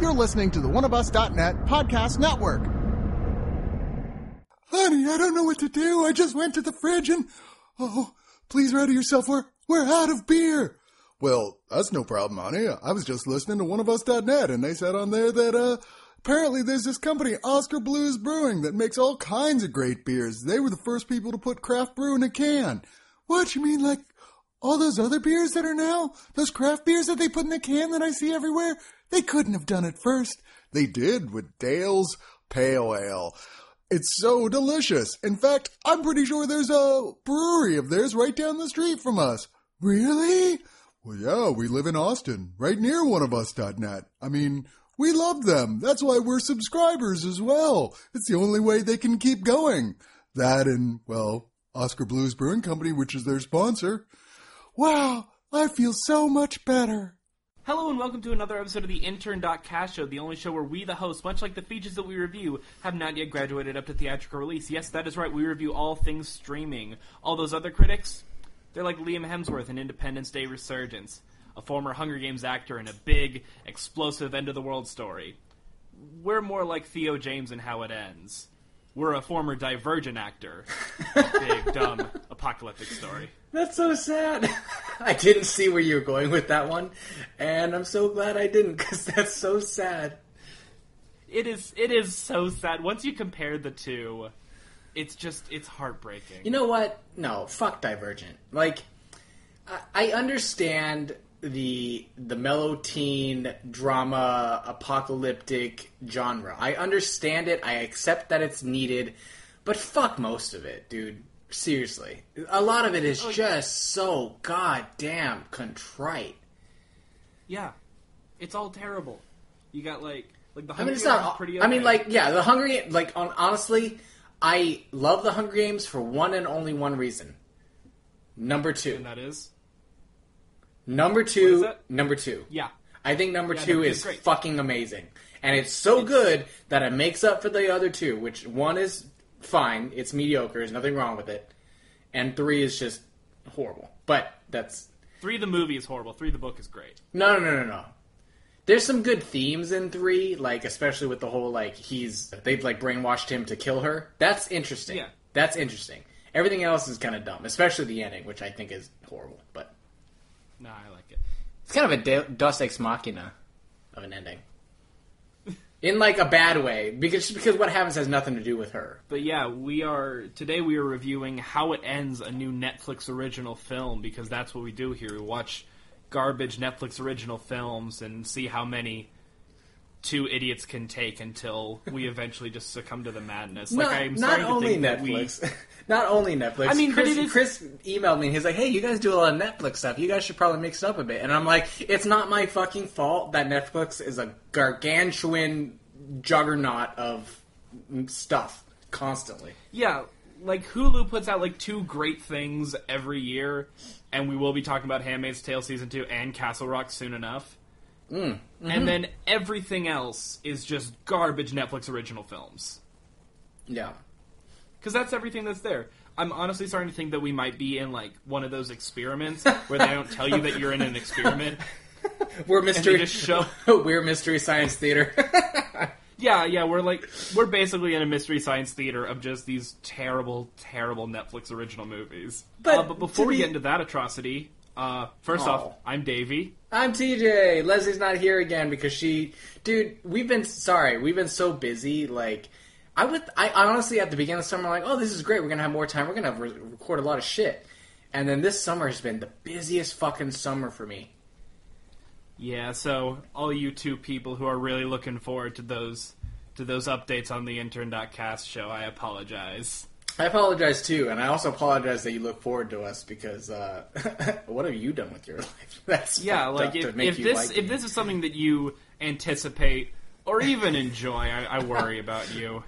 You're listening to the oneofus.net podcast network. Honey, I don't know what to do. I just went to the fridge and... Oh, please ready yourself. We're out of beer. Well, that's no problem, honey. I was just listening to oneofus.net, and they said on there that, apparently there's this company, Oscar Blues Brewing, that makes all kinds of great beers. They were the first people to put craft brew in a can. What, you mean like all those other beers that are now? Those craft beers that they put in a can that I see everywhere? They couldn't have done it first. They did with Dale's Pale Ale. It's so delicious. In fact, I'm pretty sure there's a brewery of theirs right down the street from us. Really? Well, yeah, we live in Austin, right near oneofus.net. I mean, we love them. That's why we're subscribers as well. It's the only way they can keep going. That and, well, Oscar Blues Brewing Company, which is their sponsor. Wow, I feel so much better. Hello and welcome to another episode of the Intern.cast show, the only show where we, the hosts, much like the features that we review, have not yet graduated up to theatrical release. Yes, that is right, we review all things streaming. All those other critics, they're like Liam Hemsworth in Independence Day Resurgence, a former Hunger Games actor in a big, explosive end-of-the-world story. We're more like Theo James in How It Ends. We're a former Divergent actor, a big, dumb, apocalyptic story. That's so sad. I didn't see where you were going with that one, and I'm so glad I didn't, because that's so sad. It is so sad. Once you compare the two, it's heartbreaking. You know what? No, fuck Divergent. Like, I understand the mellow teen drama apocalyptic genre. I understand it. I accept that it's needed, but fuck most of it, dude. Seriously. A lot of it is just so goddamn contrite. Yeah. It's all terrible. You got like the Hunger Hunger Games Games is pretty okay. the Hunger Games, honestly, I love the Hunger Games for one and only one reason. Number 2. And that is? Number 2. Number 2. Yeah. I think number 2 is fucking amazing. And it's so good that it makes up for the other 2, which 1 is fine. It's mediocre. There's nothing wrong with it. And 3 is just horrible. But that's... 3 the movie is horrible. 3 the book is great. No. There's some good themes in 3, like, especially with the whole, like, they've, like, brainwashed him to kill her. That's interesting. Yeah. That's interesting. Everything else is kind of dumb, especially the ending, which I think is horrible, but... No, I like it. It's kind of a Deus Ex Machina of an ending. In, like, a bad way, because what happens has nothing to do with her. But yeah, today we are reviewing How It Ends, a new Netflix original film, because that's what we do here. We watch garbage Netflix original films and see how many 2 idiots can take until we eventually just succumb to the madness. Not only Netflix. I mean, Chris emailed me and he's like, hey, you guys do a lot of Netflix stuff. You guys should probably mix it up a bit. And I'm like, it's not my fucking fault that Netflix is a gargantuan juggernaut of stuff constantly. Yeah, like Hulu puts out like 2 great things every year, and we will be talking about Handmaid's Tale Season 2 and Castle Rock soon enough. Mm-hmm. And then everything else is just garbage Netflix original films. Yeah. Because that's everything that's there. I'm honestly starting to think that we might be in, like, one of those experiments where they don't tell you that you're in an experiment. We're mystery science theater. Yeah, we're basically in a mystery science theater of just these terrible, terrible Netflix original movies. But before we get into that atrocity, first off, I'm Davey. I'm TJ. Leslie's not here again because we've been so busy, like... I honestly, at the beginning of the summer, like, oh, this is great. We're going to have more time. We're going to record a lot of shit. And then this summer has been the busiest fucking summer for me. Yeah, so all you 2 people who are really looking forward to those updates on the Intern.cast show, I apologize. I apologize, too. And I also apologize that you look forward to us because what have you done with your life? That's like, if this is something that you anticipate... or even enjoy, I worry about you.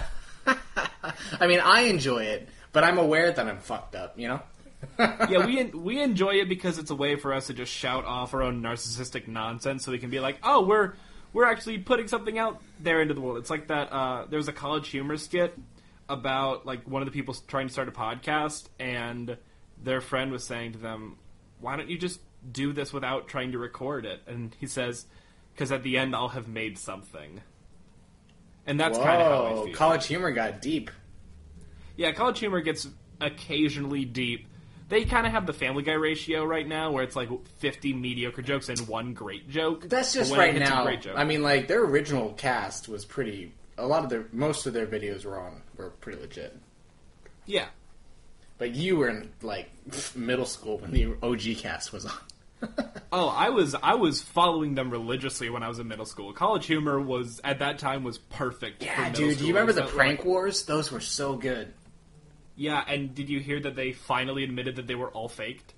I mean, I enjoy it, but I'm aware that I'm fucked up, you know? Yeah, we enjoy it because it's a way for us to just shout off our own narcissistic nonsense so we can be like, oh, we're actually putting something out there into the world. It's like that, there was a College Humor skit about, like, one of the people trying to start a podcast, and their friend was saying to them, why don't you just do this without trying to record it? And he says... because at the end I'll have made something. And that's kind of how I feel. College Humor got deep. Yeah, College Humor gets occasionally deep. They kind of have the Family Guy ratio right now, where it's like 50 mediocre jokes and one great joke. That's just right now. I mean, like, their original cast was pretty... most of their videos were pretty legit. Yeah. But you were in, like, middle school when the OG cast was on. Oh, I was following them religiously when I was in middle school. College Humor was, at that time, was perfect. Yeah, dude, do you remember the prank wars? Those were so good. Yeah, and did you hear that they finally admitted that they were all faked?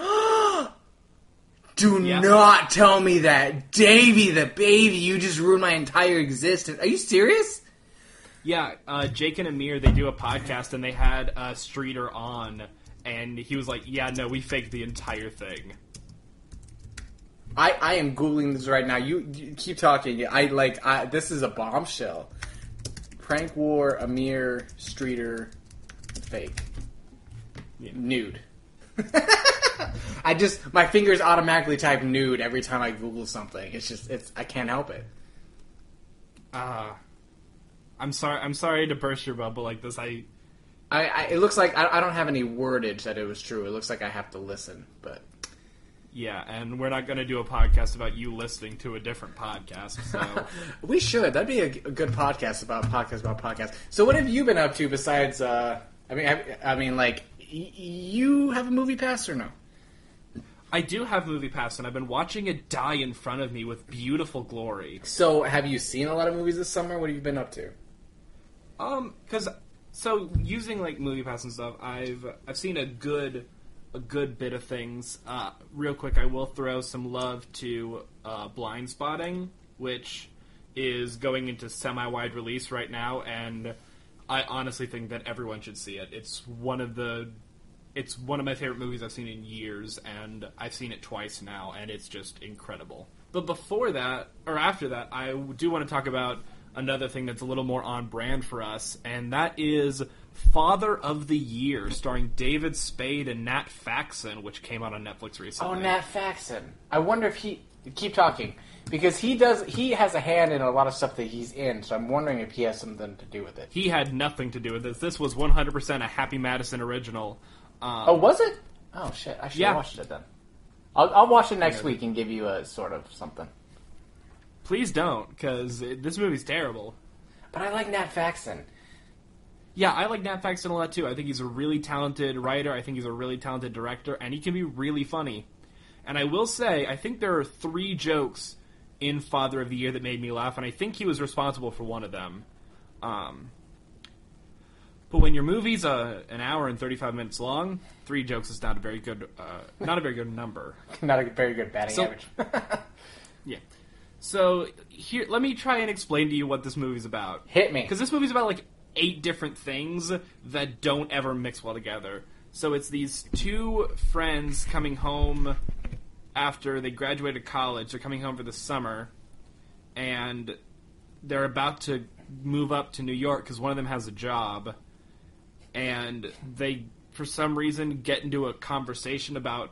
Do not tell me that. Davey the baby, you just ruined my entire existence. Are you serious? Yeah, Jake and Amir, they do a podcast, and they had Streeter on, and he was like, yeah, no, we faked the entire thing. I am Googling this right now. You keep talking. This is a bombshell. Prank war, Amir, Streeter, fake. Yeah. Nude. My fingers automatically type nude every time I Google something. I can't help it. I'm sorry to burst your bubble like this. It looks like I don't have any wordage that it was true. It looks like I have to listen, but... Yeah, and we're not going to do a podcast about you listening to a different podcast, so... We should. That'd be a good podcast about podcasts. So what have you been up to besides, you have a movie pass or no? I do have movie pass, and I've been watching it die in front of me with beautiful glory. So have you seen a lot of movies this summer? What have you been up to? So using, like, movie pass and stuff, I've seen a good bit of things. Real quick, I will throw some love to Blind Spotting, which is going into semi-wide release right now, and I honestly think that everyone should see it. It's one of my favorite movies I've seen in years, and I've seen it twice now, and it's just incredible. But after that, I do want to talk about another thing that's a little more on brand for us, and that is Father of the Year, starring David Spade and Nat Faxon, which came out on Netflix recently. Oh, Nat Faxon. I wonder if keep talking, because he has a hand in a lot of stuff that he's in, so I'm wondering if he has something to do with it. He had nothing to do with this. This was 100% a Happy Madison original. Was it? Oh, shit. I should have watched it then. I'll watch it next week and give you a sort of something. Please don't, because this movie's terrible. But I like Nat Faxon. Yeah, I like Nat Faxon a lot, too. I think he's a really talented writer. I think he's a really talented director, and he can be really funny. And I will say, I think there are 3 jokes in Father of the Year that made me laugh, and I think he was responsible for one of them. But when your movie's an hour and 35 minutes long, 3 jokes is not a very good number. Not a very good batting average. Yeah. So here, let me try and explain to you what this movie's about. Hit me. Because this movie's about like 8 different things that don't ever mix well together. So it's these 2 friends coming home after they graduated college. They're coming home for the summer, and they're about to move up to New York because one of them has a job. And they, for some reason, get into a conversation about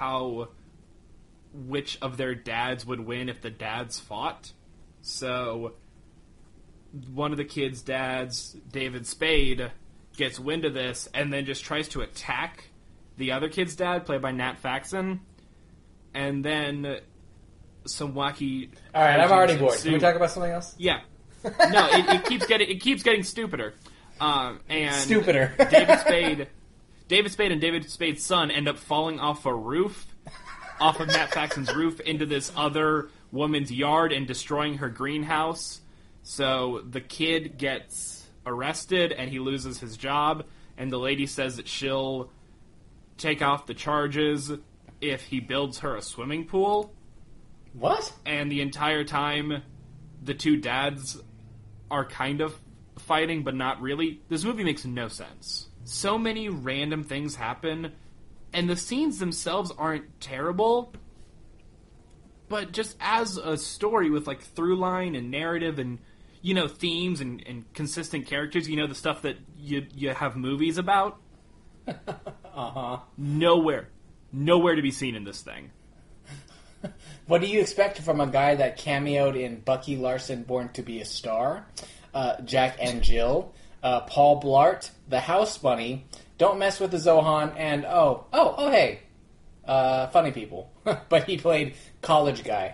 which of their dads would win if the dads fought. So one of the kids' dads, David Spade, gets wind of this and then just tries to attack the other kid's dad, played by Nat Faxon. And then some wacky... All right, I'm already bored. Can we talk about something else? Yeah. No, it keeps getting stupider. And stupider. David Spade and David Spade's son end up falling off a roof, off of Nat Faxon's roof, into this other woman's yard and destroying her greenhouse. So the kid gets arrested and he loses his job, and the lady says that she'll take off the charges if he builds her a swimming pool. What? And the entire time, the 2 dads are kind of fighting, but not really. This movie makes no sense. So many random things happen, and the scenes themselves aren't terrible, but just as a story with, like, through line and narrative and, you know, themes and consistent characters, you know, the stuff that you have movies about, uh-huh. Nowhere to be seen in this thing. What do you expect from a guy that cameoed in Bucky Larson, Born to be a Star, Jack and Jill, Paul Blart, The House Bunny, Don't Mess with the Zohan, and hey, Funny People. But he played college guy.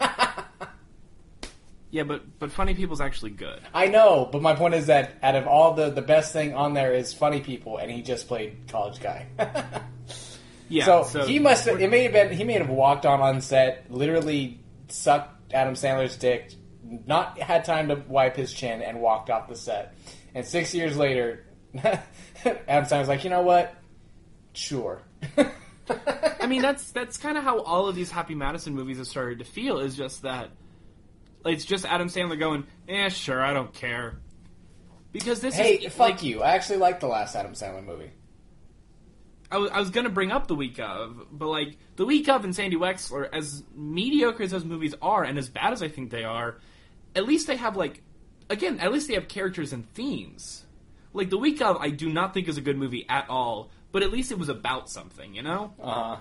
Yeah, but Funny People's actually good. I know, but my point is that out of all the best thing on there is Funny People, and he just played college guy. Yeah, so he must have. He may have walked on set, literally sucked Adam Sandler's dick, not had time to wipe his chin, and walked off the set. And 6 years later, Adam Sandler's like, you know what? Sure. I mean, that's kind of how all of these Happy Madison movies have started to feel. Is just that it's just Adam Sandler going, sure, I don't care. Because this is... fuck you. I actually like the last Adam Sandler movie. I was going to bring up The Week Of, but, like, The Week Of and Sandy Wexler, as mediocre as those movies are, and as bad as I think they are, at least they have, like... Again, at least they have characters and themes. Like, The Week Of, I do not think is a good movie at all, but at least it was about something, you know?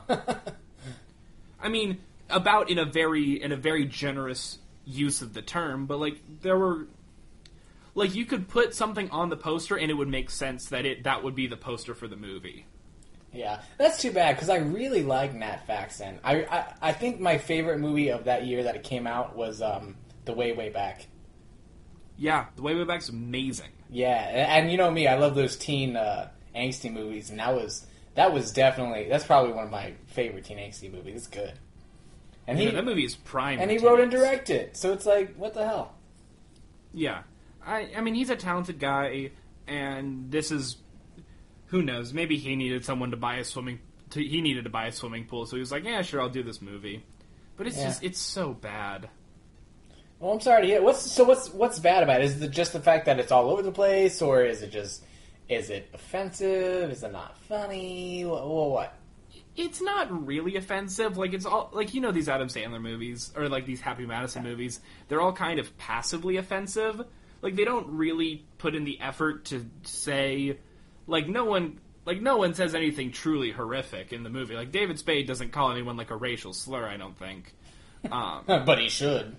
I mean, about in a very generous use of the term, but, like, there were... Like, you could put something on the poster and it would make sense that would be the poster for the movie. Yeah, that's too bad, because I really like Nat Faxon. I think my favorite movie of that year that it came out was The Way, Way Back. Yeah, The Way, Way Back's amazing. Yeah, and you know me, I love those teen angsty movies, and that's probably one of my favorite teen angsty movies. It's good. And that movie is prime. And he wrote and directed, so it's like, what the hell? Yeah. I mean, he's a talented guy, and this is... Who knows? Maybe he needed someone to buy a swimming... He needed to buy a swimming pool, so he was like, yeah, sure, I'll do this movie. But it's just... It's so bad. Well, I'm sorry to hear. What's bad about it? Is it just the fact that it's all over the place, or is it just... Is it offensive? Is it not funny? What? It's not really offensive. Like, it's all... Like, you know these Adam Sandler movies, or, like, these Happy Madison movies, they're all kind of passively offensive. Like, they don't really put in the effort to say... Like, no one says anything truly horrific in the movie. Like, David Spade doesn't call anyone, like, a racial slur, I don't think. But he should.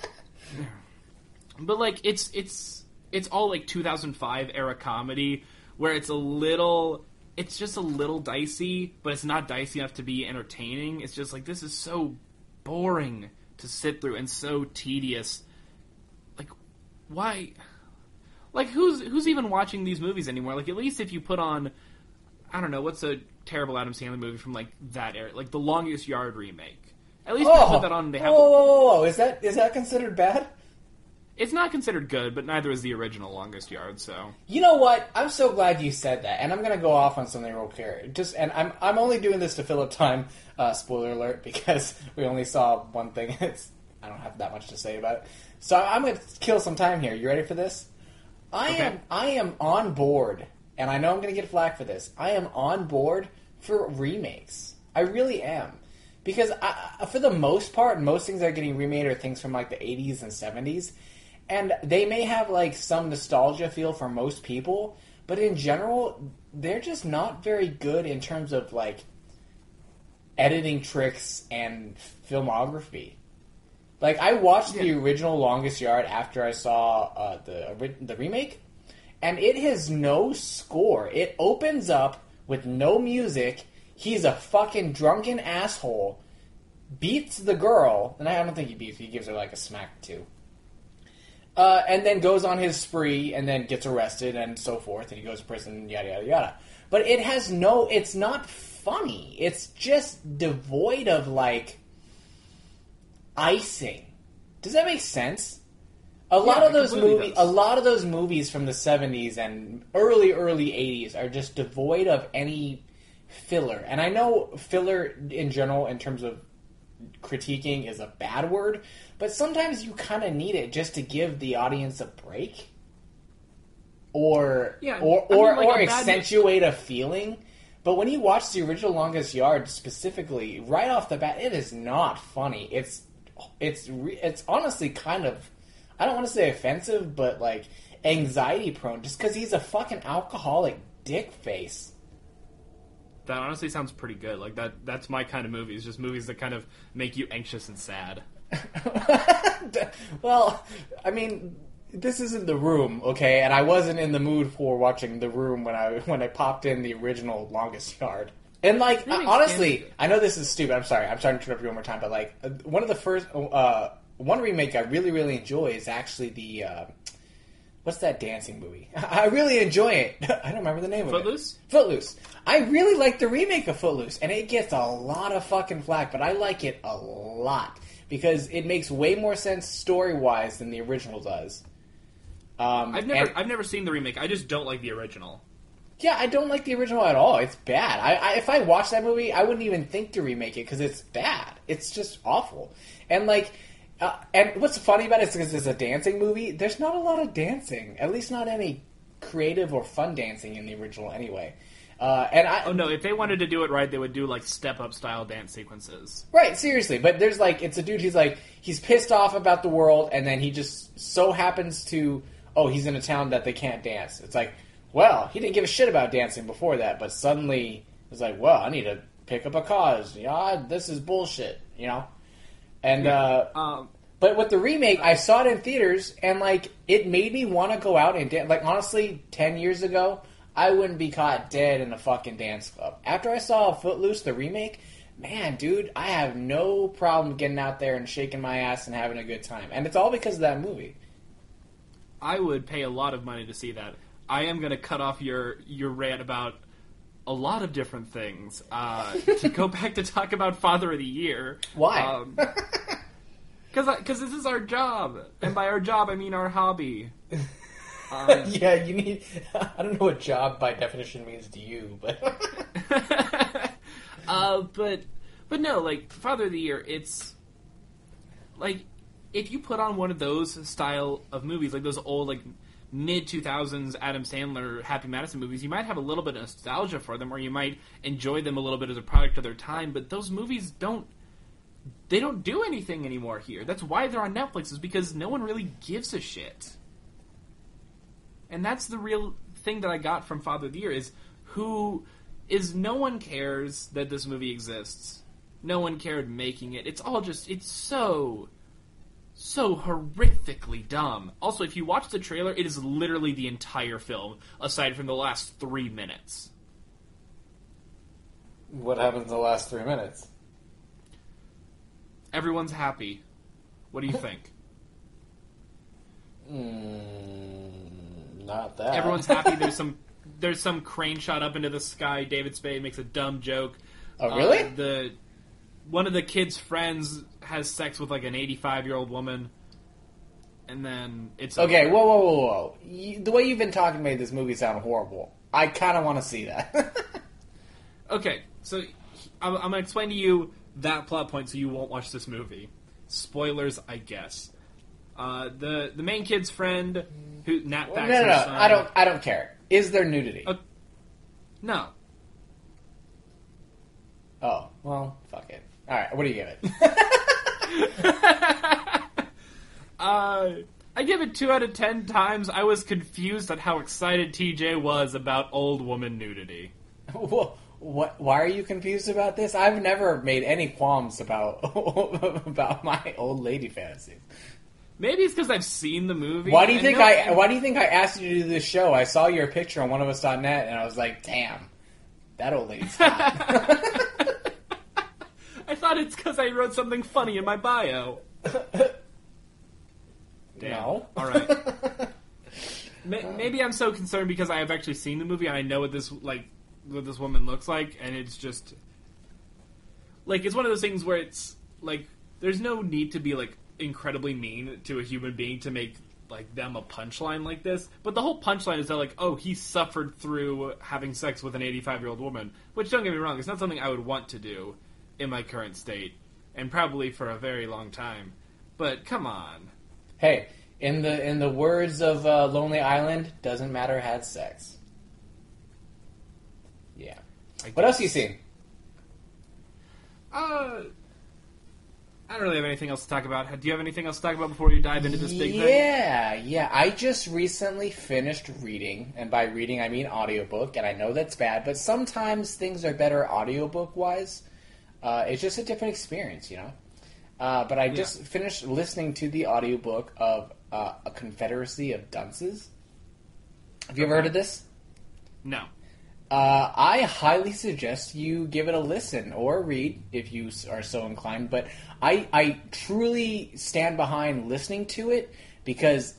But, like, it's all, like, 2005 era comedy, where it's just a little dicey, but it's not dicey enough to be entertaining. It's just, like, this is so boring to sit through and so tedious. Like, why... Like, who's even watching these movies anymore? Like, at least if you put on, I don't know, what's a terrible Adam Sandler movie from, like, that era? Like, The Longest Yard remake. At least they put that on, and they have... Whoa. Is that considered bad? It's not considered good, but neither is the original Longest Yard, so... You know what? I'm so glad you said that, and I'm going to go off on something real quick. And I'm only doing this to fill up time, spoiler alert, because we only saw one thing. I don't have that much to say about it. So I'm going to kill some time here. You ready for this? I am on board, and I know I'm going to get flack for this. I am on board for remakes. I really am. Because for the most part, most things that are getting remade are things from, like, the 80s and 70s. And they may have, like, some nostalgia feel for most people, but in general, they're just not very good in terms of, like, editing tricks and filmography. Like, I watched the original Longest Yard after I saw the remake, and it has no score. It opens up with no music. He's a fucking drunken asshole, beats the girl, and I don't think he beats her, he gives her, like, a smack, too. And then goes on his spree, and then gets arrested, and so forth, and he goes to prison, yada, yada, yada. But it's not funny. It's just devoid of, like... icing. Does that make sense? A lot of those movies from the 70s and early 80s are just devoid of any filler. And I know filler in general in terms of critiquing is a bad word, but sometimes you kind of need it just to give the audience a break or accentuate a feeling. But when you watch the original Longest Yard specifically, right off the bat, it is not funny. It's honestly kind of, I don't want to say offensive, but, like, anxiety prone, just because he's a fucking alcoholic dick face. That honestly sounds pretty good. Like that's my kind of movies. Just movies that kind of make you anxious and sad. Well, I mean, this isn't The Room, okay? And I wasn't in the mood for watching The Room when I popped in the original Longest Yard. And like, honestly, I know this is stupid. I'm sorry. I'm starting to interrupt you one more time. But like, one of the first one remake I really really enjoy is actually the what's that dancing movie? I really enjoy it. I don't remember the name of it. Footloose? Footloose. I really like the remake of Footloose, and it gets a lot of fucking flack, but I like it a lot because it makes way more sense story wise than the original does. I've never seen the remake. I just don't like the original. Yeah, I don't like the original at all. It's bad. If I watched that movie, I wouldn't even think to remake it because it's bad. It's just awful. And like, and what's funny about it is because it's a dancing movie. There's not a lot of dancing, at least not any creative or fun dancing in the original, anyway. Oh no! If they wanted to do it right, they would do like step-up style dance sequences. Right, seriously. But there's like, it's a dude. He's pissed off about the world, and then he just so happens to. Oh, he's in a town that they can't dance. It's like, well, he didn't give a shit about dancing before that, but suddenly it's like, well, I need to pick up a cause. Yeah, this is bullshit, you know? And, but with the remake, I saw it in theaters, and, like, it made me want to go out and dance. Like, honestly, 10 years ago, I wouldn't be caught dead in a fucking dance club. After I saw Footloose, the remake, man, dude, I have no problem getting out there and shaking my ass and having a good time. And it's all because of that movie. I would pay a lot of money to see that. I am going to cut off your rant about a lot of different things to go back to talk about Father of the Year. Why? Because this is our job, and by our job I mean our hobby. Yeah, you need. I don't know what job by definition means to you, but but no, like Father of the Year, it's like if you put on one of those style of movies, like those old like mid-2000s Adam Sandler Happy Madison movies, you might have a little bit of nostalgia for them, or you might enjoy them a little bit as a product of their time, but those movies don't do anything anymore here. That's why they're on Netflix, is because no one really gives a shit. And that's the real thing that I got from Father of the Year, is no one cares that this movie exists. No one cared making it. It's all just, it's so horrifically dumb. Also, if you watch the trailer, it is literally the entire film, aside from the last 3 minutes. What happens in the last 3 minutes? Everyone's happy. What do you think? Not that. Everyone's happy. There's some crane shot up into the sky. David Spade makes a dumb joke. Oh, really? One of the kids' friends has sex with like an 85-year-old woman, and then it's okay. over. Whoa! The way you've been talking made this movie sound horrible. I kind of want to see that. Okay, so I'm gonna explain to you that plot point, so you won't watch this movie. Spoilers, I guess. The main kid's friend who Nat Baxter's no. son. I don't care. Is there nudity? No. Oh well, fuck it. All right, what do you give it? I give it 2 out of 10 times. I was confused at how excited TJ was about old woman nudity. What? Why are you confused about this? I've never made any qualms about my old lady fantasies. Maybe it's because I've seen the movie. Why do you think I asked you to do this show? I saw your picture on oneofus.net and I was like, damn, that old lady's hot. I thought it's because I wrote something funny in my bio. Damn. No. All right. Maybe I'm so concerned because I have actually seen the movie and I know what this woman looks like, and it's just like, it's one of those things where it's like there's no need to be like incredibly mean to a human being to make like them a punchline like this, but the whole punchline is that like, oh, he suffered through having sex with an 85-year-old woman, which, don't get me wrong, it's not something I would want to do in my current state, and probably for a very long time. But come on. Hey, in the words of Lonely Island, doesn't matter, had sex. Yeah. What else you seen? I I don't really have anything else to talk about. Do you have anything else to talk about before you dive into this big thing? Yeah. I just recently finished reading, and by reading I mean audiobook, and I know that's bad, but sometimes things are better audiobook-wise. It's just a different experience, you know? But I just finished listening to the audiobook of A Confederacy of Dunces. Have you ever heard of this? No. I highly suggest you give it a listen or read if you are so inclined. But I truly stand behind listening to it because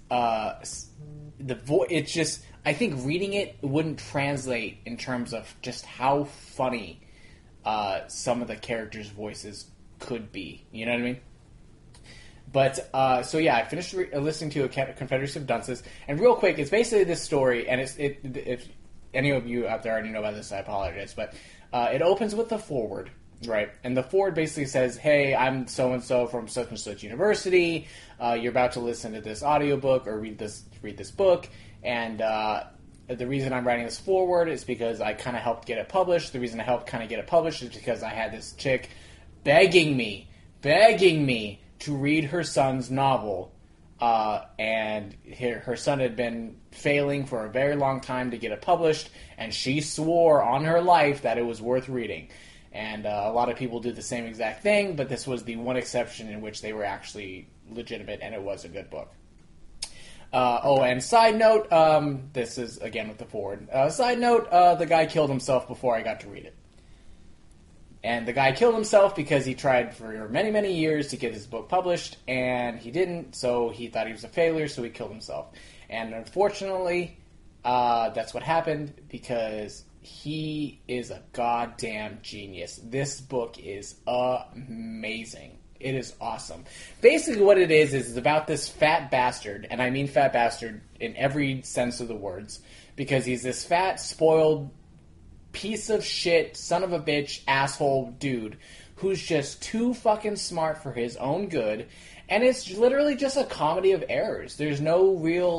it's just, I think reading it wouldn't translate in terms of just how funny some of the characters' voices could be. You know what I mean? But, so yeah, I finished listening to A Confederacy of Dunces, and real quick, it's basically this story, and if any of you out there already know about this, I apologize, but it opens with the foreword, right? And the foreword basically says, hey, I'm so-and-so from such-and-such university, you're about to listen to this audiobook or read this book, and the reason I'm writing this foreword is because I kind of helped get it published. The reason I helped kind of get it published is because I had this chick begging me to read her son's novel, and her son had been failing for a very long time to get it published, and she swore on her life that it was worth reading. And a lot of people do the same exact thing, but this was the one exception in which they were actually legitimate, and it was a good book. And side note, this is, again, with the forward. Side note, the guy killed himself before I got to read it. And the guy killed himself because he tried for many, many years to get his book published, and he didn't, so he thought he was a failure, so he killed himself. And unfortunately, that's what happened because he is a goddamn genius. This book is amazing. It is awesome. Basically what it is about this fat bastard, and I mean fat bastard in every sense of the words, because he's this fat, spoiled piece of shit, son of a bitch, asshole dude who's just too fucking smart for his own good, and it's literally just a comedy of errors. There's no real,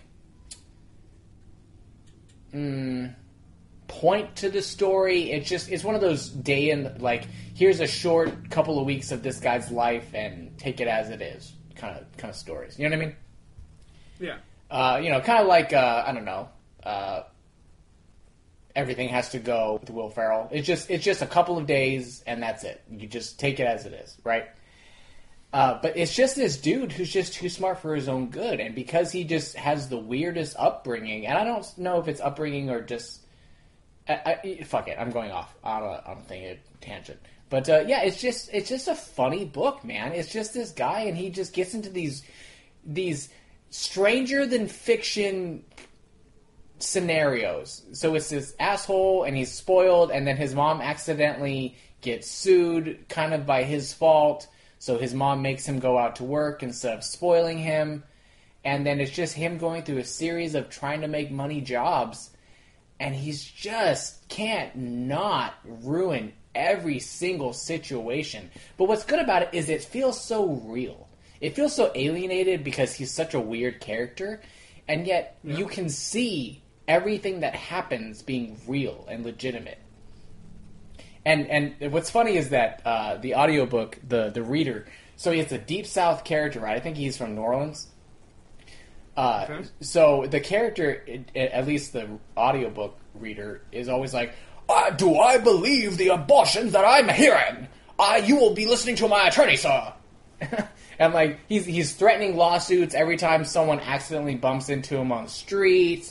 point to the story. It's one of those here's a short couple of weeks of this guy's life and take it as it is kind of stories. You know what I mean? Yeah. Kind of like, I don't know, Everything Has to Go with Will Ferrell. It's just a couple of days, and that's it. You just take it as it is, right? But it's just this dude who's just too smart for his own good, and because he just has the weirdest upbringing, and I don't know if it's upbringing or just... fuck it, I'm going off on a tangent. But yeah, it's just a funny book, man. It's just this guy, and he just gets into these stranger than fiction scenarios. So it's this asshole, and he's spoiled, and then his mom accidentally gets sued, kind of by his fault. So his mom makes him go out to work instead of spoiling him, and then it's just him going through a series of trying to make money jobs, and he's just can't not ruin every single situation. But what's good about it is it feels so real. It feels so alienated because he's such a weird character, and yet you can see everything that happens being real and legitimate. And what's funny is that the audiobook, the reader, so he has a Deep South character, right? I think he's from New Orleans. Okay. So the character, at least the audiobook reader, is always like, do I believe the abortions that I'm hearing? You will be listening to my attorney, sir. And he's threatening lawsuits every time someone accidentally bumps into him on the street.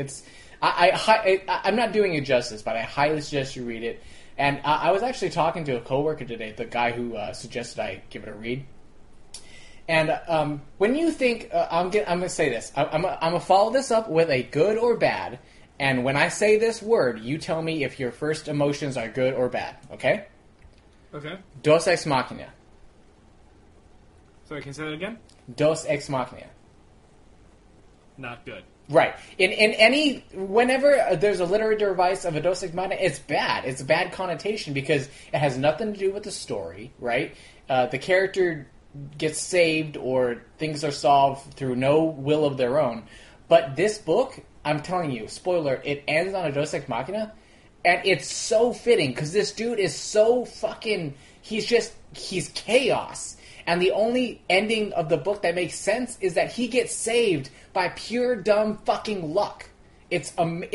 I'm not doing it justice, but I highly suggest you read it. And I was actually talking to a coworker today, the guy who suggested I give it a read. And when you think, I'm going to say this. I'm going to follow this up with a good or bad. And when I say this word, you tell me if your first emotions are good or bad. Okay? Okay. Dos Ex Machina. Sorry, can you say that again? Dos Ex Machina. Not good. Right. Whenever there's a literary device of a Dos Ex Machina, it's bad. It's a bad connotation because it has nothing to do with the story, right? The character gets saved or things are solved through no will of their own. But this book, I'm telling you, spoiler, it ends on a Dos Ex Machina, and it's so fitting because this dude is so fucking... He's chaos. And the only ending of the book that makes sense is that he gets saved by pure dumb fucking luck. It's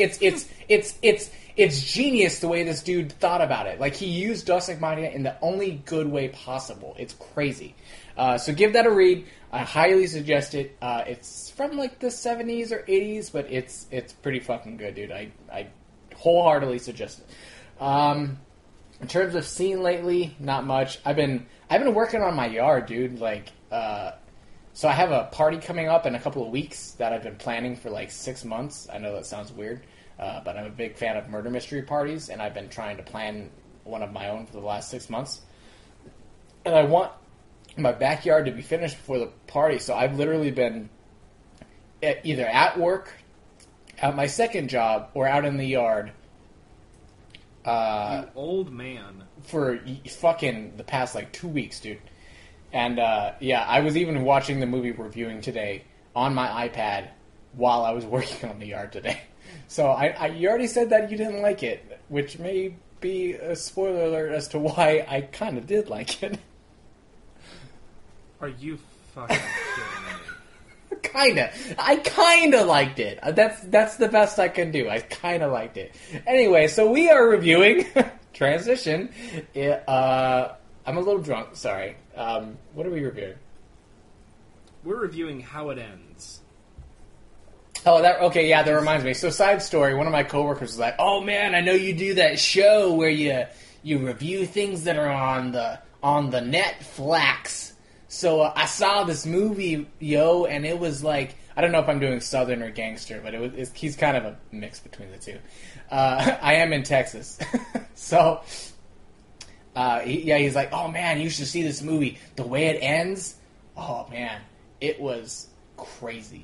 genius the way this dude thought about it. Like, he used Dos Ex Machina in the only good way possible. It's crazy. So give that a read. I highly suggest it. It's from like the 70s or 80s, but it's pretty fucking good, dude. I wholeheartedly suggest it. In terms of scene lately, not much. I've been working on my yard, dude. Like, so I have a party coming up in a couple of weeks that I've been planning for like 6 months. I know that sounds weird, but I'm a big fan of murder mystery parties, and I've been trying to plan one of my own for the last 6 months. And I want my backyard to be finished before the party, so I've literally been either at work, at my second job, or out in the yard. You old man. For fucking the past like 2 weeks, dude. And yeah, I was even watching the movie reviewing today on my iPad while I was working on the yard today. So you already said that you didn't like it, which may be a spoiler alert as to why I kind of did like it. Are you fucking kidding me? Kinda. I kinda liked it. That's the best I can do. I kinda liked it. Anyway, so we are reviewing Transition. I'm a little drunk, sorry. What are we reviewing? We're reviewing How It Ends. Oh, that reminds me. So, side story, one of my coworkers was like, "Oh man, I know you do that show where you review things that are on the Netflix." So I saw this movie, and it was like, I don't know if I'm doing Southern or gangster, but he's kind of a mix between the two. I am in Texas. So, he's like, "Oh man, you should see this movie. The way it ends, oh man, it was crazy."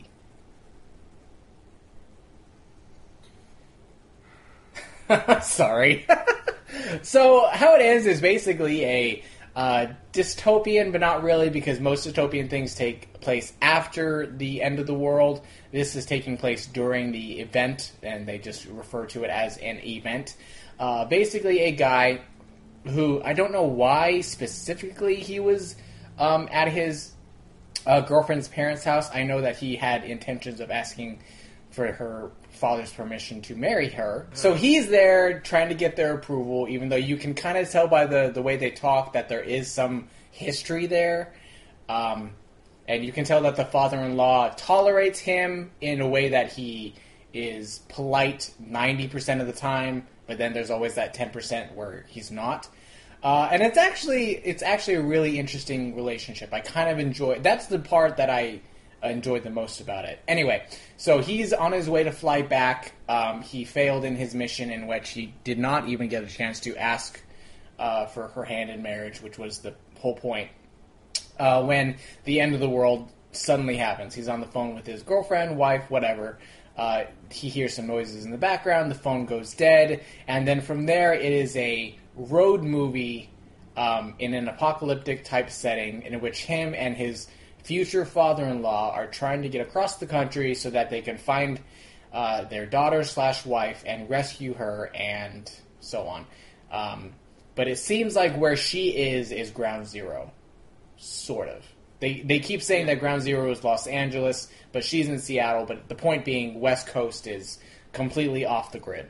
Sorry. So, How It Ends is basically a dystopian, but not really, because most dystopian things take place after the end of the world. This is taking place during the event, and they just refer to it as an event. Basically, a guy who, I don't know why specifically he was at his girlfriend's parents' house. I know that he had intentions of asking for her father's permission to marry her. So he's there trying to get their approval, even though you can kind of tell by the way they talk that there is some history there. And you can tell that the father-in-law tolerates him in a way that he is polite 90% of the time, but then there's always that 10% where he's not. And it's actually a really interesting relationship. I kind of enjoy... That's the part that I enjoyed the most about it. Anyway, so he's on his way to fly back. He failed in his mission, in which he did not even get a chance to ask for her hand in marriage, which was the whole point. When the end of the world suddenly happens. He's on the phone with his girlfriend, wife, whatever. He hears some noises in the background. The phone goes dead. And then from there, it is a road movie in an apocalyptic type setting in which him and his future father-in-law are trying to get across the country so that they can find their daughter/wife and rescue her, and so on. But it seems like where she is ground zero, sort of. They keep saying that ground zero is Los Angeles, but she's in Seattle. But the point being, West Coast is completely off the grid.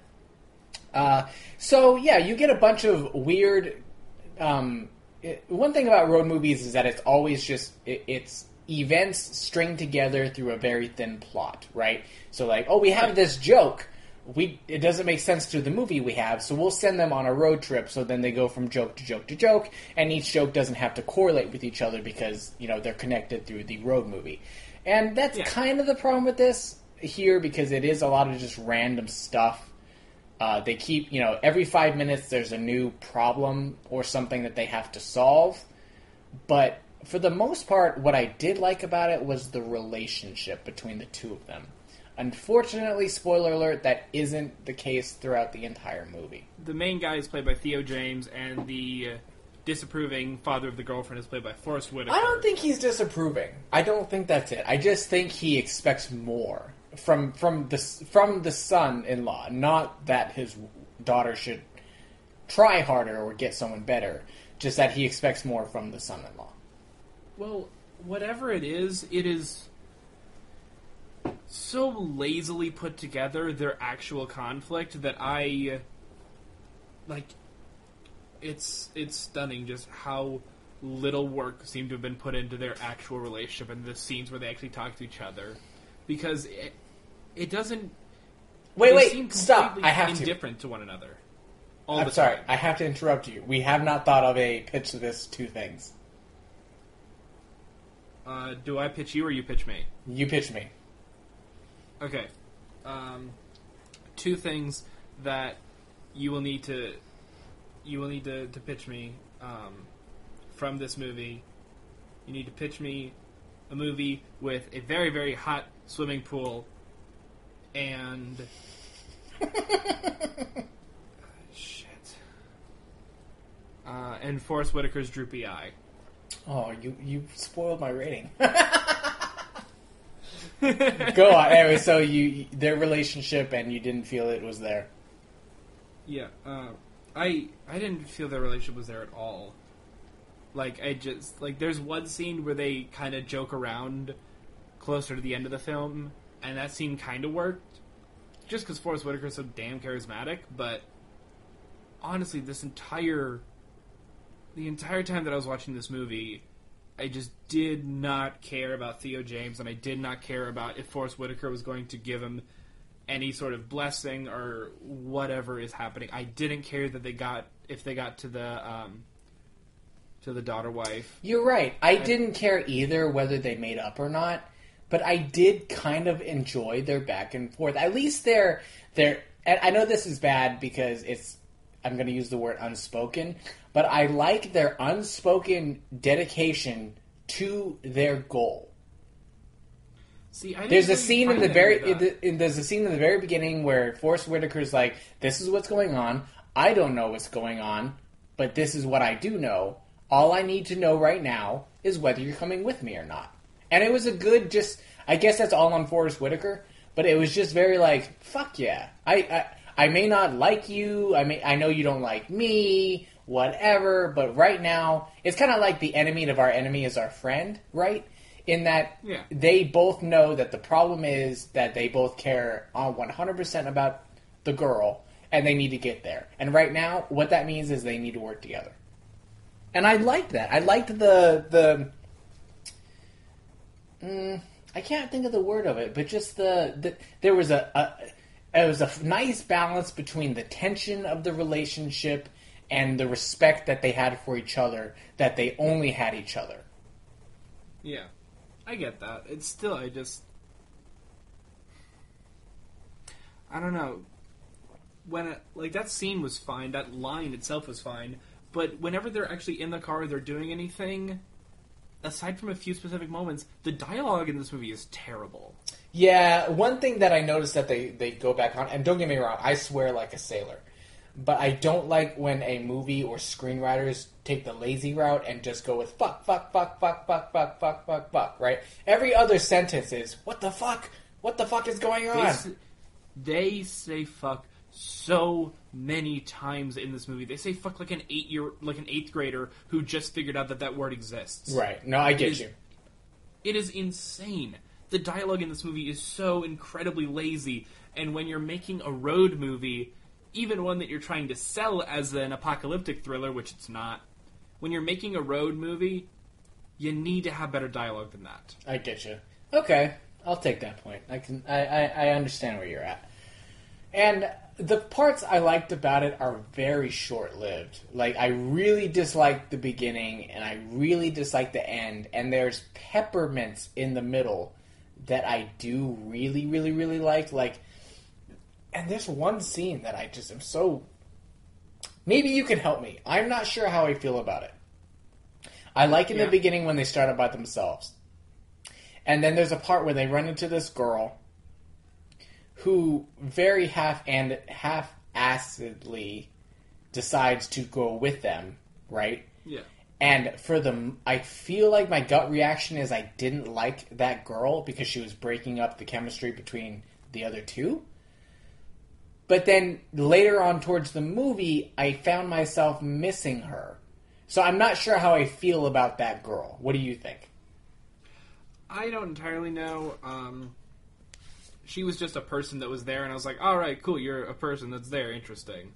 So yeah, you get a bunch of weird... one thing about road movies is that it's always just it's events stringed together through a very thin plot, right? So like, we have this joke. It doesn't make sense to the movie we have, so we'll send them on a road trip. So then they go from joke to joke to joke, and each joke doesn't have to correlate with each other because they're connected through the road movie. And that's kind of the problem with this here, because it is a lot of just random stuff. They keep, every 5 minutes there's a new problem or something that they have to solve. But for the most part, what I did like about it was the relationship between the two of them. Unfortunately, spoiler alert, that isn't the case throughout the entire movie. The main guy is played by Theo James, and the disapproving father of the girlfriend is played by Forrest Whitaker. I don't think he's disapproving. I don't think that's it. I just think he expects more from the son-in-law. Not that his daughter should try harder or get someone better. Just that he expects more from the son-in-law. Well, whatever it is so lazily put together, their actual conflict, that I like. It's stunning just how little work seemed to have been put into their actual relationship and the scenes where they actually talk to each other, because it doesn't. They seem Stop! I have indifferent to one another. I'm sorry, I have to interrupt you. We have not thought of a pitch to this 2 things. Do I pitch you or you pitch me? You pitch me. Okay. 2 things that you will need to pitch me from this movie. You need to pitch me a movie with a very, very hot swimming pool and shit. And Forrest Whitaker's droopy eye. Oh, you spoiled my rating. Go on. Anyway, so their relationship, and you didn't feel it was there. Yeah, I didn't feel their relationship was there at all. Like, there's one scene where they kind of joke around closer to the end of the film, and that scene kind of worked, just because Forrest Whitaker is so damn charismatic, but honestly, the entire time that I was watching this movie, I just did not care about Theo James, and I did not care about if Forrest Whitaker was going to give him any sort of blessing or whatever is happening. I didn't care that if they got to the daughter wife. You're right. I didn't care either whether they made up or not, but I did kind of enjoy their back and forth. At least their and I know this is bad because I'm going to use the word unspoken, but I like their unspoken dedication to their goal. See, there's a scene in the very beginning where Forrest Whitaker's like, "This is what's going on. I don't know what's going on, but this is what I do know. All I need to know right now is whether you're coming with me or not." And it was a good, I guess that's all on Forrest Whitaker, but it was just very like, fuck yeah. I may not like you. I know you don't like me. Whatever. But right now, it's kind of like the enemy of our enemy is our friend, right? In that they both know that the problem is that they both care 100% about the girl, and they need to get there. And right now, what that means is they need to work together. And I liked that. I liked I can't think of the word of it, but just there was it was a nice balance between the tension of the relationship and the respect that they had for each other, that they only had each other. Yeah. I get that. It's still, I don't know. That scene was fine, that line itself was fine, but whenever they're actually in the car or they're doing anything, aside from a few specific moments, the dialogue in this movie is terrible. Yeah, one thing that I noticed that they go back on, and don't get me wrong, I swear like a sailor, but I don't like when a movie or screenwriters take the lazy route and just go with fuck, fuck, fuck, fuck, fuck, fuck, fuck, fuck, fuck, right? Every other sentence is, what the fuck? What the fuck is going on? They say fuck so many times in this movie. They say fuck like an 8th grader who just figured out that word exists. Right. No, I get you. It is insane. The dialogue in this movie is so incredibly lazy, and when you're making a road movie, even one that you're trying to sell as an apocalyptic thriller, which it's not, when you're making a road movie, you need to have better dialogue than that. I get you. Okay, I'll take that point. I understand where you're at. And the parts I liked about it are very short-lived. Like, I really disliked the beginning, and I really disliked the end, and there's peppermints in the middle that I do really, really, really like. And there's one scene that I just am so... Maybe you can help me. I'm not sure how I feel about it. I like in the beginning when they start out by themselves. And then there's a part where they run into this girl who very half-assedly decides to go with them, right? Yeah. And I feel like my gut reaction is I didn't like that girl because she was breaking up the chemistry between the other two. But then later on towards the movie, I found myself missing her So I'm not sure how I feel about that girl. What do you think? I don't entirely know. She was just a person that was there, and I was like, all right, cool, you're a person that's there. Interesting.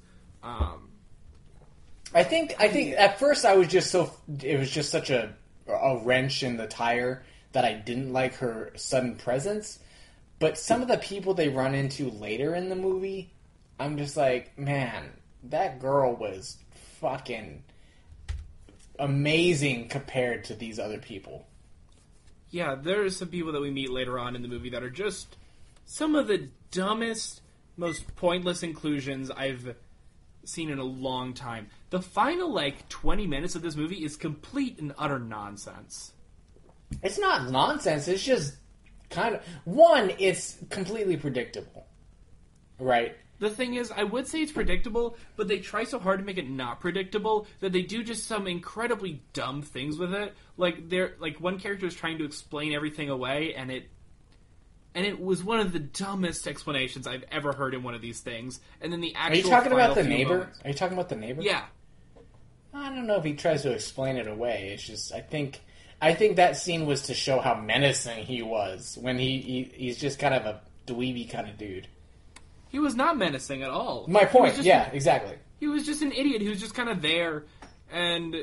I think at first it was just such a wrench in the tire that I didn't like her sudden presence. But some of the people they run into later in the movie, I'm just like, man, that girl was fucking amazing compared to these other people. Yeah, there's some people that we meet later on in the movie that are just some of the dumbest, most pointless inclusions I've seen in a long time. The final, 20 minutes of this movie is complete and utter nonsense. It's not nonsense, it's just kind of... One, it's completely predictable. Right? The thing is, I would say it's predictable, but they try so hard to make it not predictable that they do just some incredibly dumb things with it. One character is trying to explain everything away, and it was one of the dumbest explanations I've ever heard in one of these things. And then the actual... Are you talking about the few neighbor? moments- Are you talking about the neighbor? Yeah. I don't know if he tries to explain it away. It's just, I think that scene was to show how menacing he was when he's just kind of a dweeby kind of dude. He was not menacing at all. My point, exactly. He was just an idiot who was just kind of there, and,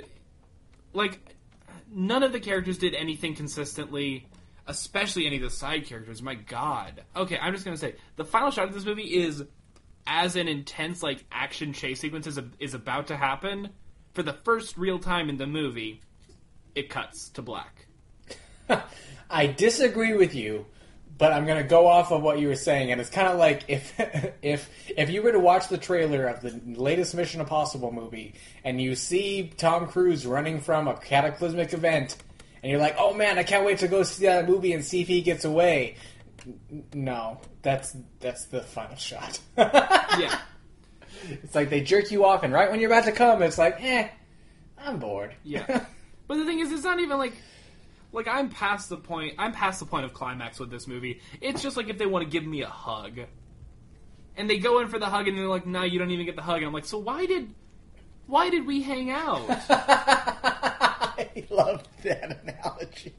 none of the characters did anything consistently, especially any of the side characters. My God. Okay, I'm just going to say, the final shot of this movie is, as an intense, action chase sequence is about to happen, for the first real time in the movie, it cuts to black. I disagree with you, but I'm going to go off of what you were saying, and it's kind of like if you were to watch the trailer of the latest Mission Impossible movie, and you see Tom Cruise running from a cataclysmic event, and you're like, oh man, I can't wait to go see that movie and see if he gets away. No, that's the final shot. Yeah. It's like they jerk you off, and right when you're about to come, it's like, I'm bored. Yeah. But the thing is, it's not even I'm past the point of climax with this movie. It's just if they want to give me a hug. And they go in for the hug and they're like, no, you don't even get the hug. And I'm like, so why did we hang out? I love that analogy.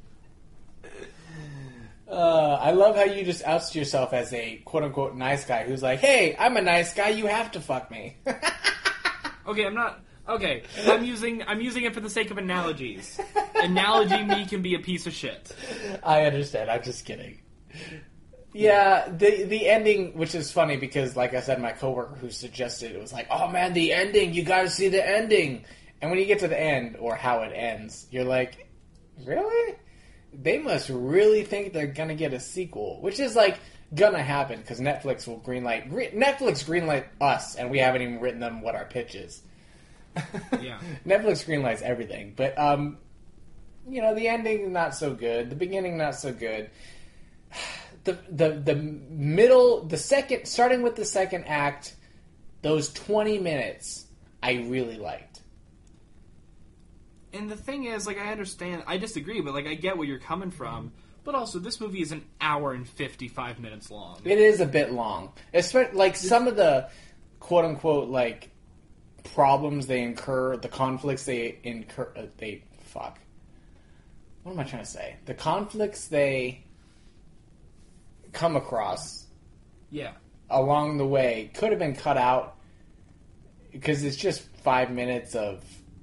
I love how you just oust yourself as a quote-unquote nice guy who's like, hey, I'm a nice guy, you have to fuck me. Okay, I'm not... Okay, I'm using it for the sake of analogies. Analogy me can be a piece of shit. I understand, I'm just kidding. Yeah, the ending, which is funny because, like I said, my coworker who suggested it was like, oh man, the ending, you gotta see the ending. And when you get to the end, or how it ends, you're like, really? They must really think they're gonna get a sequel, which is gonna happen because Netflix will greenlight us, and we haven't even written them what our pitch is. Yeah. Netflix greenlights everything, but the ending not so good, the beginning not so good. The middle, starting with the second act, those 20 minutes, I really liked. And the thing is, I understand, I disagree, but I get where you're coming from. But also, this movie is an hour and 55 minutes long. It is a bit long. Especially, some of the quote-unquote, problems they incur, the conflicts they incur, what am I trying to say? The conflicts they come across along the way could have been cut out because it's just 5 minutes of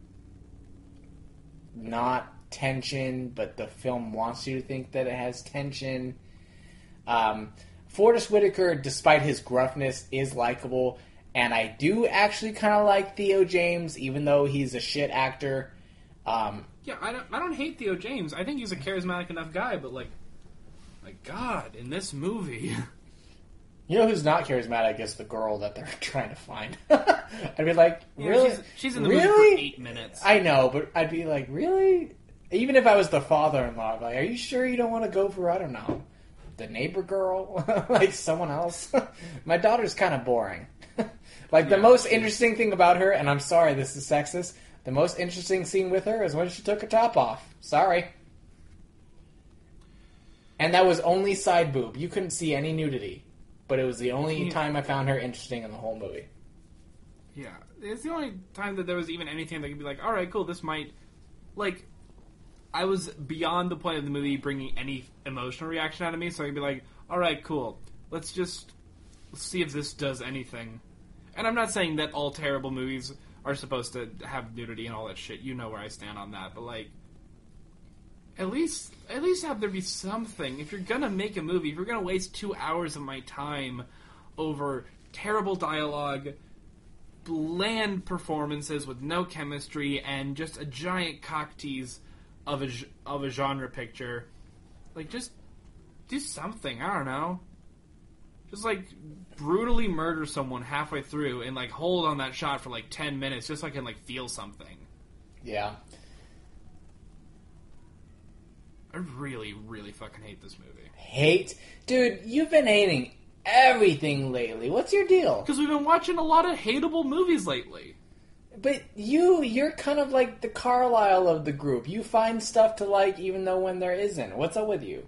not tension, but the film wants you to think that it has tension. Forrest Whitaker, despite his gruffness, is likable, and I do actually kind of like Theo James, even though he's a shit actor. Yeah, I don't hate Theo James. I think he's a charismatic enough guy, but my God, in this movie... You know who's not charismatic is the girl that they're trying to find. I'd be like, really? Yeah, she's in the movie for 8 minutes. I know, but I'd be like, really? Even if I was the father-in-law, I'd be like, are you sure you don't want to go for, I don't know, the neighbor girl? Someone else? My daughter's kind of boring. The most interesting thing about her, and I'm sorry, this is sexist, the most interesting scene with her is when she took her top off. Sorry. And that was only side boob. You couldn't see any nudity. But it was the only time I found her interesting in the whole movie. Yeah, it's the only time that there was even anything that could be like, all right, cool, this might, like, I was beyond the point of the movie bringing any emotional reaction out of me, so I could be like, all right, cool, let's see if this does anything. And I'm not saying that all terrible movies are supposed to have nudity and all that shit. You know where I stand on that, but like, at least have there be something. If you're gonna make a movie, if you're gonna waste 2 hours of my time over terrible dialogue, bland performances with no chemistry, and just a giant cock tease of a genre picture, like, just do something. I don't know. Just, like, brutally murder someone halfway through and, like, hold on that shot for, like, 10 minutes just so I can, like, feel something. Yeah. I really, really fucking hate this movie. Hate? Dude, you've been hating everything lately. What's your deal? Because we've been watching a lot of hateable movies lately. But you're kind of like the Carlisle of the group. You find stuff to like even though when there isn't. What's up with you?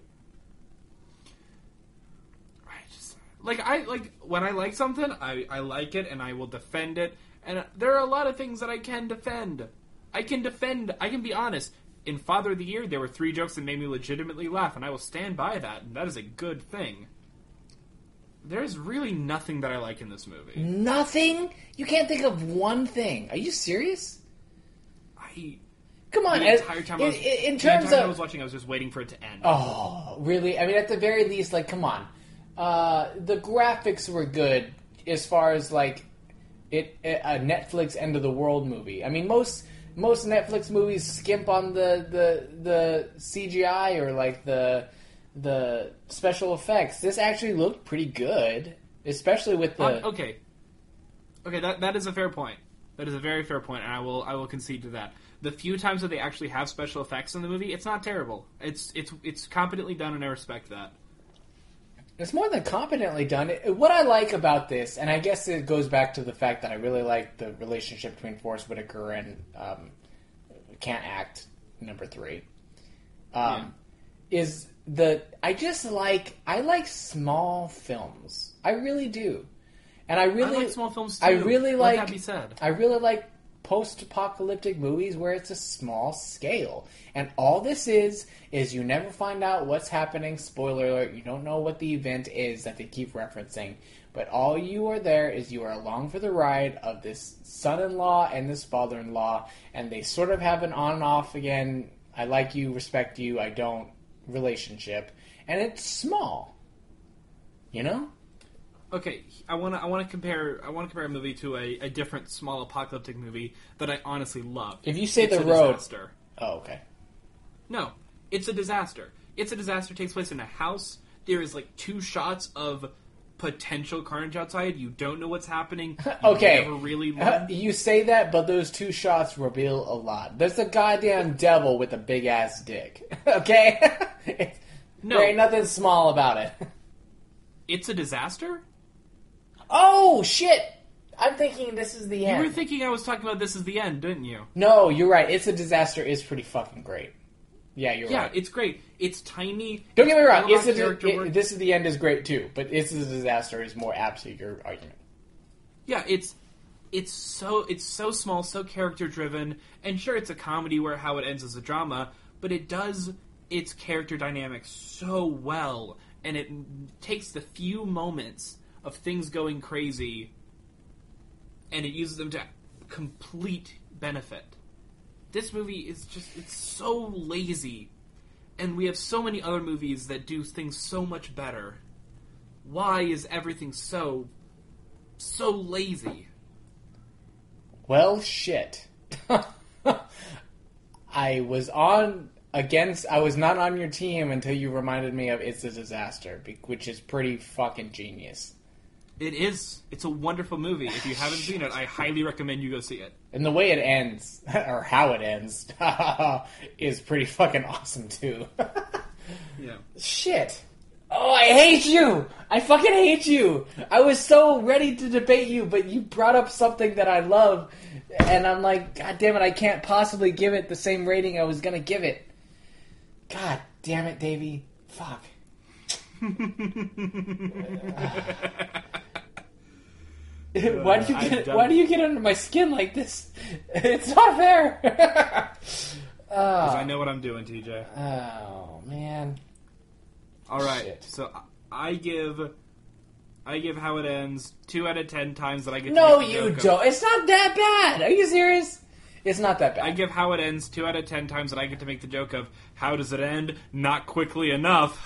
When I like something, I like it and I will defend it. And there are a lot of things that I can defend. I can be honest. In Father of the Year, there were 3 jokes that made me legitimately laugh, and I will stand by that, and that is a good thing. There's really nothing that I like in this movie. Nothing? You can't think of one thing. Are you serious? Come on. The entire time I was watching, I was just waiting for it to end. Oh, really? I mean, at the very least, like, come on. The graphics were good as far as, like, a Netflix end-of-the-world movie. I mean, most Netflix movies skimp on the CGI or, like, the special effects. This actually looked pretty good, especially with the... Okay, that is a fair point. That is a very fair point, and I will concede to that. The few times that they actually have special effects in the movie, it's not terrible. It's competently done, and I respect that. It's more than competently done. What I like about this, and I guess it goes back to the fact that I really like the relationship between Forrest Whitaker and Can't Act, number 3, is that I like small films. I really do. And I like small films too. I really Let that be said. I really like post-apocalyptic movies where it's a small scale. And all this is you never find out what's happening. Spoiler alert, you don't know what the event is that they keep referencing. But all you are there is you are along for the ride of this son-in-law and this father-in-law. And they sort of have an on and off again, I like you, respect you, I don't relationship. And it's small. You know? Okay, I want to compare a movie to a different small apocalyptic movie that I honestly love. If you say It's The a Road, disaster. Oh, okay. No, It's a Disaster. It's a Disaster takes place in a house. There is like 2 shots of potential carnage outside. You don't know what's happening. You Okay, never really learn. you say that, but those 2 shots reveal a lot. There's a goddamn devil with a big ass dick. Okay, No. there ain't nothing small about it. It's a Disaster? Oh shit! I'm thinking this is the end. You were thinking I was talking about This Is the End, didn't you? No, you're right. It's a Disaster is pretty fucking great. Yeah, you're right. Yeah, it's great. It's tiny. Don't get me wrong. Character This is the End is great too, but It's a Disaster is more apt to your argument. Yeah, it's so small, so character driven, and sure, it's a comedy where how it ends is a drama, but it does its character dynamics so well, and it takes the few moments of things going crazy, and it uses them to complete benefit. This movie is it's so lazy, and we have so many other movies that do things so much better. Why is everything so lazy? Well, shit. I was not on your team until you reminded me of It's a Disaster, which is pretty fucking genius. It is. It's a wonderful movie. If you haven't seen it, I highly recommend you go see it. And the way it ends, or how it ends, is pretty fucking awesome, too. Yeah. Shit. Oh, I hate you! I fucking hate you! I was so ready to debate you, but you brought up something that I love, and I'm like, God damn it, I can't possibly give it the same rating I was gonna give it. God damn it, Davey. Fuck. Why do you get under my skin like this? It's not fair. Because I know what I'm doing, TJ. Oh man. All right, Shit. so I give How It Ends 2 out of 10 times that I get. No, to make the you joke don't. It's not that bad. Are you serious? It's not that bad. I give How It Ends 2 out of 10 times that I get to make the joke of how does it end? Not quickly enough.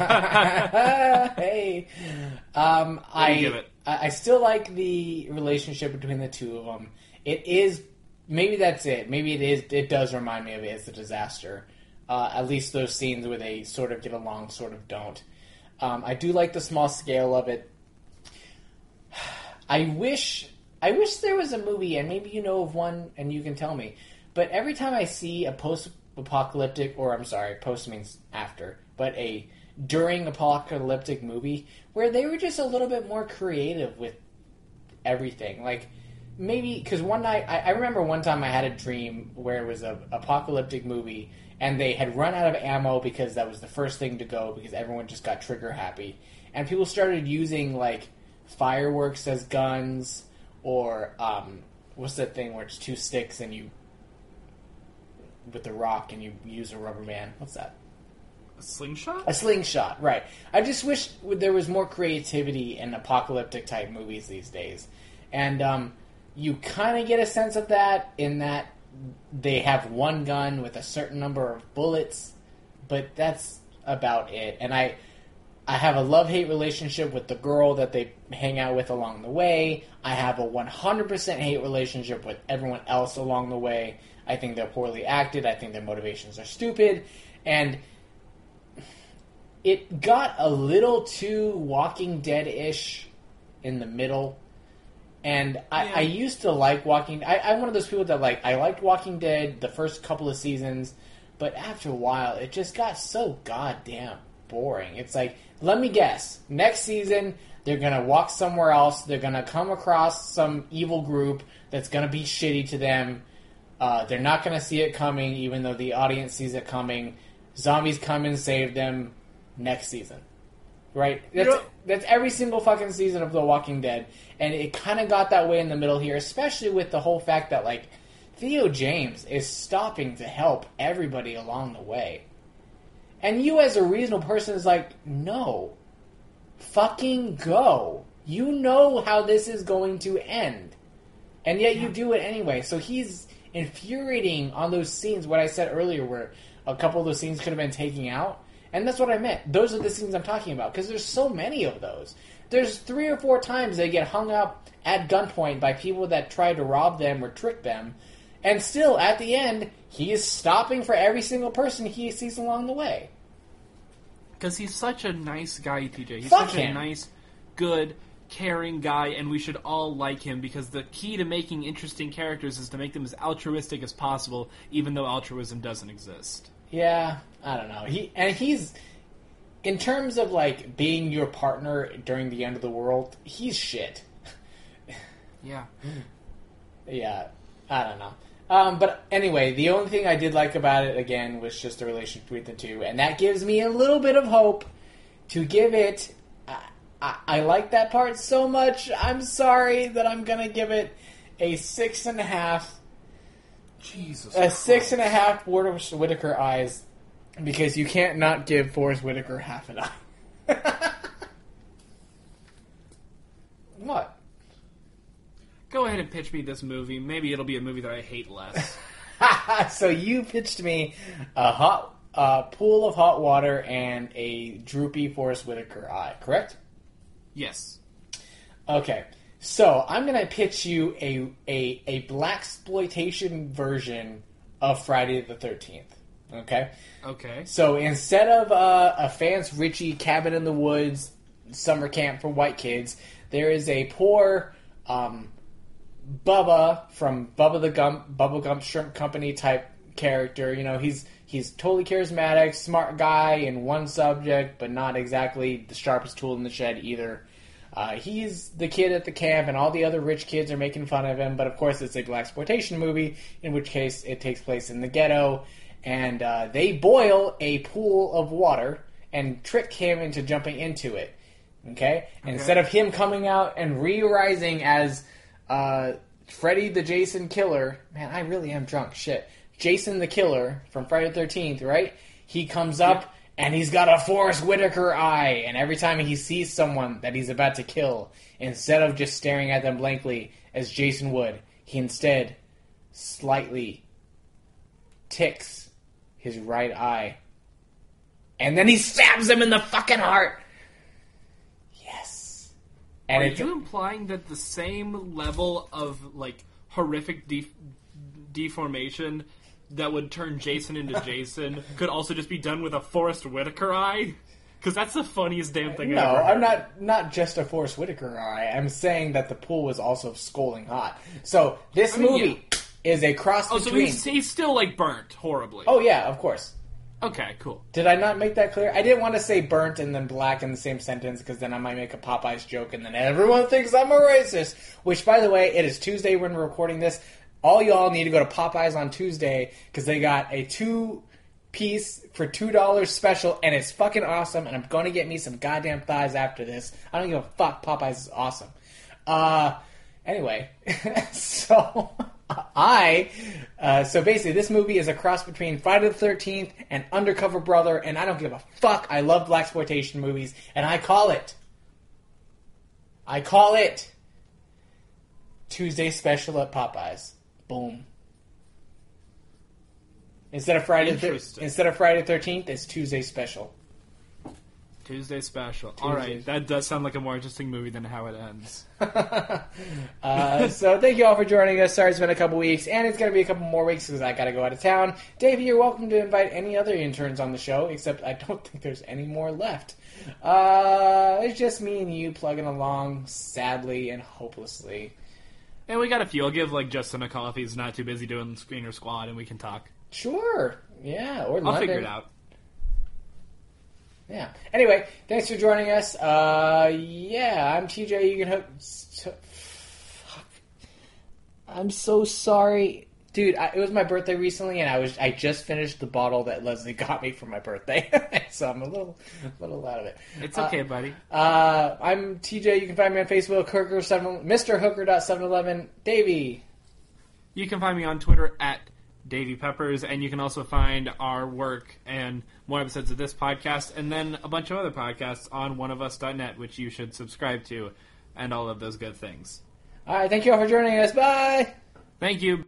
Hey, do you give it? I still like the relationship between the two of them. It is maybe that's it. Maybe it is. It does remind me of It's a Disaster. At least those scenes where they sort of get along, sort of don't. I do like the small scale of it. I wish there was a movie, and maybe you know of one, and you can tell me. But every time I see a post-apocalyptic, or I'm sorry, post means after, but a during apocalyptic movie where they were just a little bit more creative with everything. Like, maybe, because one night, I remember one time I had a dream where it was an apocalyptic movie, and they had run out of ammo because that was the first thing to go because everyone just got trigger happy. And people started using, like, fireworks as guns, or what's that thing where it's 2 sticks and you with the rock and you use a rubber band? What's that? A slingshot? A slingshot, right. I just wish there was more creativity in apocalyptic type movies these days. And you kind of get a sense of that in that they have one gun with a certain number of bullets, but that's about it. And I have a love-hate relationship with the girl that they hang out with along the way. I have a 100% hate relationship with everyone else along the way. I think they're poorly acted. I think their motivations are stupid. And it got a little too Walking Dead-ish in the middle. And I used to like Walking... I'm one of those people that, like, I liked Walking Dead the first couple of seasons, but after a while, it just got so goddamn boring. It's like, let me guess. Next season, they're going to walk somewhere else. They're going to come across some evil group that's going to be shitty to them. They're not going to see it coming, even though the audience sees it coming. Zombies come and save them next season. Right? That's every single fucking season of The Walking Dead. And it kind of got that way in the middle here, especially with the whole fact that, like, Theo James is stopping to help everybody along the way. And you as a reasonable person is like, no. Fucking go. You know how this is going to end. And yet you do it anyway. So he's infuriating on those scenes, what I said earlier, where a couple of those scenes could have been taken out. And that's what I meant. Those are the scenes I'm talking about. Because there's so many of those. There's 3 or 4 times they get hung up at gunpoint by people that try to rob them or trick them. And still, at the end, he is stopping for every single person he sees along the way. Because he's such a nice guy, TJ. He's Fuck such him. a nice, good, caring guy, and we should all like him because the key to making interesting characters is to make them as altruistic as possible, even though altruism doesn't exist. Yeah, I don't know. He's in terms of like being your partner during the end of the world, he's shit. Yeah. Yeah, I don't know. But anyway, the only thing I did like about it, again, was just the relationship between the two. And that gives me a little bit of hope to give it... I like that part so much. I'm sorry that I'm going to give it a 6.5. Jesus A 6.5 Forrest Whitaker eyes. Because you can't not give Forrest Whitaker half an eye. What? Go ahead and pitch me this movie. Maybe it'll be a movie that I hate less. So you pitched me a pool of hot water and a droopy Forrest Whitaker eye, correct? Yes. Okay. So I'm gonna pitch you a blaxploitation version of Friday the 13th. Okay. Okay. So instead of a Vance Ritchie Cabin in the Woods summer camp for white kids, there is a poor Bubba from Bubba Gump Shrimp Company type character. You know, he's totally charismatic, smart guy in one subject, but not exactly the sharpest tool in the shed either. He's the kid at the camp, and all the other rich kids are making fun of him. But of course, it's a blaxploitation movie, in which case it takes place in the ghetto, and they boil a pool of water and trick him into jumping into it. Okay? Instead of him coming out and re-rising as Freddy the Jason Killer. Man, I really am drunk. Shit. Jason the Killer from Friday the 13th, right? He comes up and he's got a Forrest Whitaker eye. And every time he sees someone that he's about to kill, instead of just staring at them blankly as Jason would, he instead slightly ticks his right eye. And then he stabs him in the fucking heart. Yes. And Are you implying that the same level of, like, horrific deformation that would turn Jason into Jason could also just be done with a Forrest Whitaker eye? Because that's the funniest damn thing I've ever heard. No, I'm not just a Forrest Whitaker eye. I'm saying that the pool was also scalding hot. So, this movie is a cross between... so he's still, like, burnt horribly. Oh, yeah, of course. Okay, cool. Did I not make that clear? I didn't want to say burnt and then black in the same sentence, because then I might make a Popeyes joke, and then everyone thinks I'm a racist. Which, by the way, it is Tuesday when we're recording this. All y'all need to go to Popeyes on Tuesday, because they got a 2-piece for $2 special, and it's fucking awesome, and I'm going to get me some goddamn thighs after this. I don't give a fuck. Popeyes is awesome. Anyway, so... So basically, this movie is a cross between Friday the 13th and Undercover Brother, and I don't give a fuck. I love blaxploitation movies, and I call it Tuesday Special at Popeyes. Boom. Instead of Friday the 13th, it's Tuesday Special. Tuesday Special. All right, that does sound like a more interesting movie than how it ends. So thank you all for joining us. Sorry it's been a couple weeks, and it's going to be a couple more weeks because I got to go out of town. Davey, you're welcome to invite any other interns on the show, except I don't think there's any more left. It's just me and you plugging along, sadly and hopelessly. And we got a few. I'll give like Justin a call if he's not too busy doing Screener Squad, and we can talk. Sure. Yeah, or I'll London. figure it out. Yeah. Anyway, thanks for joining us. I'm TJ. You can hook. Fuck. I'm so sorry, dude. It was my birthday recently, and I just finished the bottle that Leslie got me for my birthday, so I'm a little out of it. It's okay, buddy. I'm TJ. You can find me on Facebook, Mr. Hooker.711. Davey. You can find me on Twitter at Davey Peppers, and you can also find our work and more episodes of this podcast, and then a bunch of other podcasts on oneofus.net, which you should subscribe to, and all of those good things. All right, thank you all for joining us. Bye! Thank you.